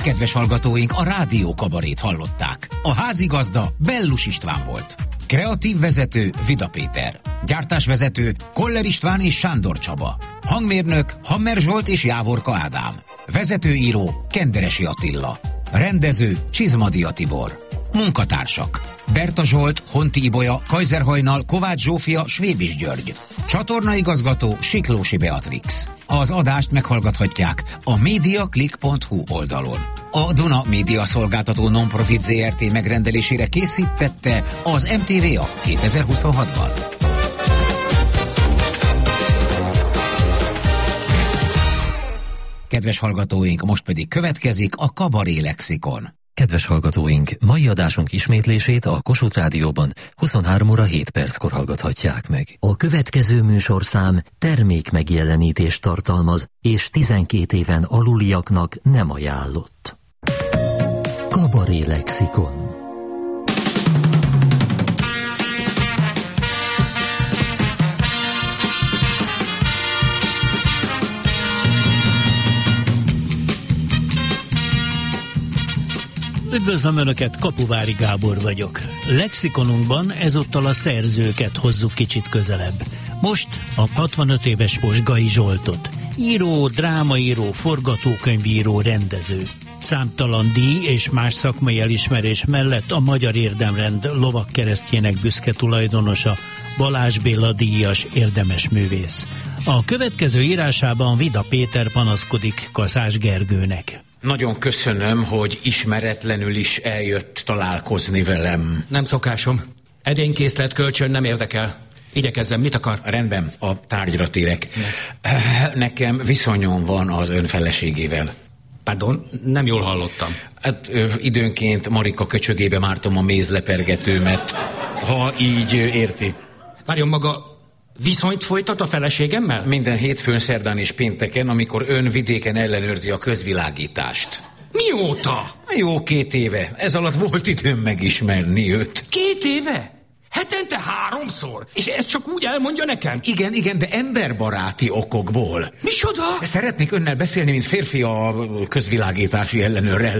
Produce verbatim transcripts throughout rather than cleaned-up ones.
Kedves hallgatóink, a Rádió Kabarét hallották. A házigazda Bellus István volt. Kreatív vezető Vida Péter. Gyártásvezető Koller István és Sándor Csaba. Hangmérnök Hammer Zsolt és Jávorka Ádám. Vezetőíró Kenderesi Attila. Rendező Csizmadia Tibor. Munkatársak: Berta Zsolt, Honti Ibolya, Kajzerhajnal, Kovács Zsófia, Svébis György. Csatornaigazgató Siklósi Beatrix. Az adást meghallgathatják a mediaclick pont hu oldalon. A Duna Média Szolgáltató Nonprofit zé er té megrendelésére készítette az em té vé á kétezer-huszonhatban. Kedves hallgatóink, most pedig következik a Kabaré Lexikon. Kedves hallgatóink, mai adásunk ismétlését a Kossuth Rádióban huszonhárom óra hét perckor hallgathatják meg. A következő műsorszám termék megjelenítést tartalmaz, és tizenkét éven aluliaknak nem ajánlott. Kabaré Lexikon. Üdvözlöm Önöket, Kapuvári Gábor vagyok. Lexikonunkban ezúttal a szerzőket hozzuk kicsit közelebb. Most a hatvanöt éves Posgai Zsoltot. Író, drámaíró, forgatókönyvíró, rendező. Számtalan díj és más szakmai elismerés mellett a Magyar Érdemrend lovagkeresztjének büszke tulajdonosa, Balázs Béla díjas érdemes művész. A következő írásában Vida Péter panaszkodik Kaszás Gergőnek. Nagyon köszönöm, hogy ismeretlenül is eljött találkozni velem. Nem szokásom. Edénykészlet kölcsön nem érdekel. Igyekezzem, mit akar? Rendben, a tárgyra térek. Nekem viszonyom van az ön feleségével. Pardon, nem jól hallottam. Hát időnként Marika köcsögébe mártom a mézlepergetőmet, ha így érti. Várjon, maga viszonyt folytat a feleségemmel? Minden hétfőn, szerdán és pénteken, amikor ön vidéken ellenőrzi a közvilágítást. Mióta? Jó két éve. Ez alatt volt időm megismerni őt. Két éve? Hetente háromszor? És ezt csak úgy elmondja nekem? Igen, igen, de emberbaráti okokból. Micsoda? Szeretnék önnel beszélni, mint férfi a közvilágítási ellenőrrel.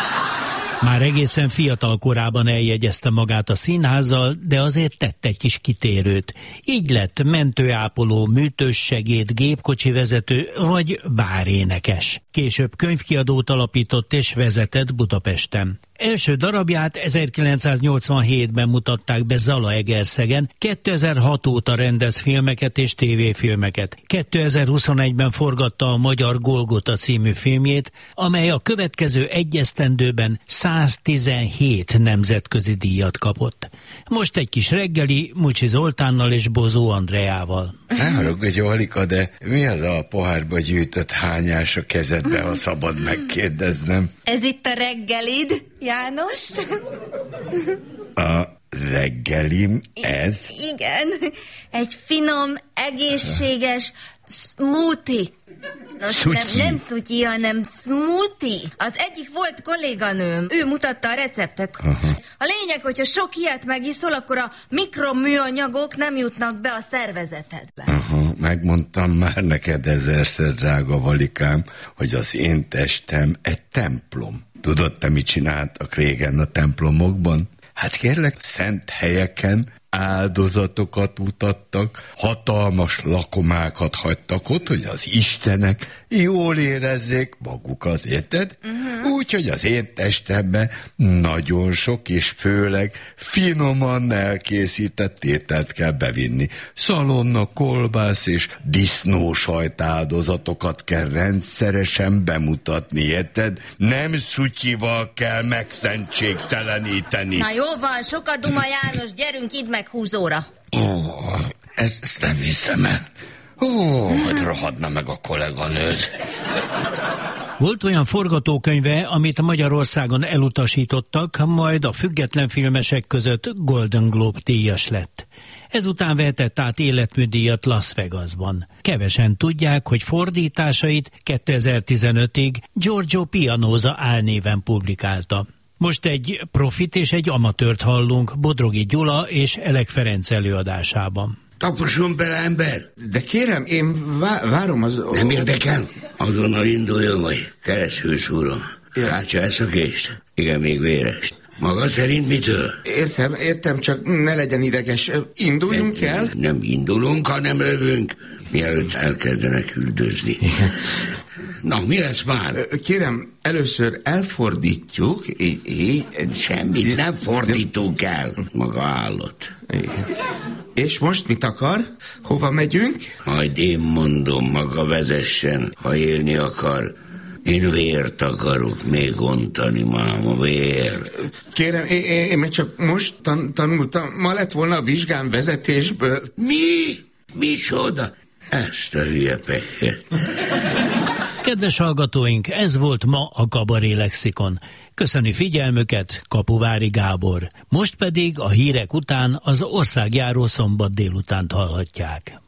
Már egészen fiatal korában eljegyezte magát a színházzal, de azért tett egy kis kitérőt. Így lett mentőápoló, műtős segéd, gépkocsi vezető vagy bárénekes. Később könyvkiadót alapított és vezetett Budapesten. Első darabját ezerkilencszáznyolcvanhétben mutatták be Zalaegerszegen, kétezer-hat óta rendez filmeket és tévéfilmeket. kétezer-huszonegyben forgatta a Magyar Golgota című filmjét, amely a következő egy esztendőben száztizenhét nemzetközi díjat kapott. Most egy kis reggeli Mucsi Zoltánnal és Bozó Andreával. Ne haragudj, Alika, de mi az a pohárba gyűjtött hányás a kezedbe, ha szabad megkérdeznem? Ez itt a reggelid, János? A reggelim ez? Igen, egy finom, egészséges smoothie. Nos, nem, nem szutyi, hanem smoothie. Az egyik volt kolléganőm, ő mutatta a receptet. Aha. A lényeg, hogyha sok ilyet megiszol, akkor a mikroműanyagok nem jutnak be a szervezetedbe. Aha, megmondtam már neked ezerszer, drága Valikám, hogy az én testem egy templom. Tudod, te mit csináltak régen a templomokban? Hát kérlek, szent helyeken áldozatokat mutattak, hatalmas lakomákat hagytak ott, hogy az istenek jól érezzék magukat, érted? Uh-huh. Úgyhogy az én testemben nagyon sok és főleg finoman elkészített ételt kell bevinni. Szalonna, kolbász és disznósajt áldozatokat kell rendszeresen bemutatni, érted? Nem szutyival kell megszentségteleníteni. Na jó van, sokat duma János, gyerünk itt meg húzóra. Ó, ezt nem hiszem el. Ó, hogy rohadna meg a kolléganőd. Volt olyan forgatókönyve, amit Magyarországon elutasítottak, majd a független filmesek között Golden Globe díjas lett. Ezután vehetett át életműdíjat Las Vegasban. Kevesen tudják, hogy fordításait kétezer-tizenötig Giorgio Pianosa álnéven publikálta. Most egy profit és egy amatőrt hallunk Bodrogi Gyula és Elek Ferenc előadásában. Taposson bele, ember! De kérem, én vá- várom az... Nem érdekel? Azonnal induljon vagy, keresztülsz, uram. Látja ezt a kést? Igen, még véres. Maga szerint mitől? Értem, értem, csak ne legyen ideges. Induljunk nem, el? Nem indulunk, hanem lövünk, mielőtt elkezdenek üldözni. Na, mi lesz már? Kérem, először elfordítjuk, így, így. Semmit nem fordítunk el. Maga állott. És most mit akar? Hova megyünk? Majd én mondom, maga vezessen, ha élni akar. Én vért akarok még ontani, máma, vér. Kérem, én, én még csak most tan- tanultam. Ma lett volna a vizsgám vezetésből. Mi? Micsoda? Ezt a hülye pekket. Kedves hallgatóink, ez volt ma a Kabaré Lexikon. Köszöni figyelmüket, Kapuvári Gábor. Most pedig a hírek után az országjáró szombat délutánt hallhatják.